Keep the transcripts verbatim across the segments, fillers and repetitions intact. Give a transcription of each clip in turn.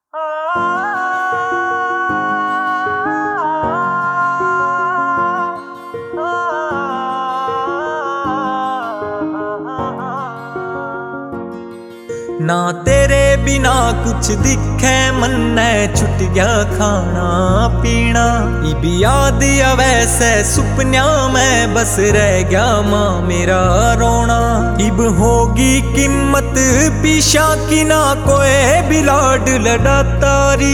ना तेरे बिना कुछ दिखे मन्ने, छुट गया खाना पीना। इब याद आवे से सुपन्या में बस रह गया मां मेरा रोना। इब होगी कीमत पीछा की ना कोई भी लाड लड़ा तारी।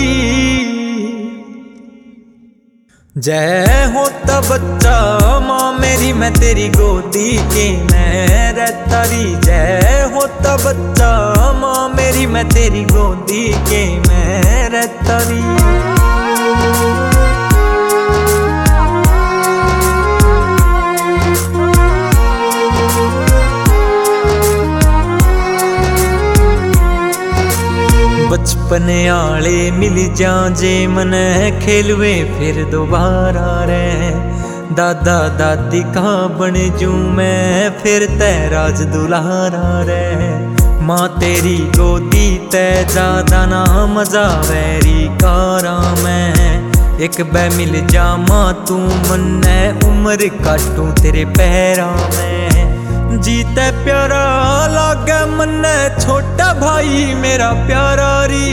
जय होता बच्चा माँ मेरी मैं तेरी गोदी के मैं रहता री। जय होता बच्चा माँ मेरी मैं तेरी गोदी के मैं रहता री। बचपन आले मिल जा जे मन खेलवे फिर दोबारा रे। दादा दादी का बन जू मैं फिर तेराज दुलारा रे। माँ तेरी गोदी ते ज्यादा ना मजा वैरी कारा मैं। एक बै मिल जा माँ तू मन्ने उम्र काटू तेरे पैरा में। जीते प्यारा लागे मन्ने छोटा भाई मेरा प्यारा री।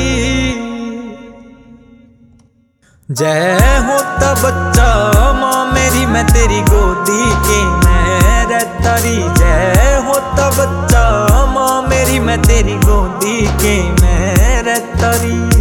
जय होता बच्चा माँ मेरी मैं तेरी गोदी के मैं रहता री। जय होता बच्चा माँ मेरी मैं तेरी गोदी के मैं रहता री।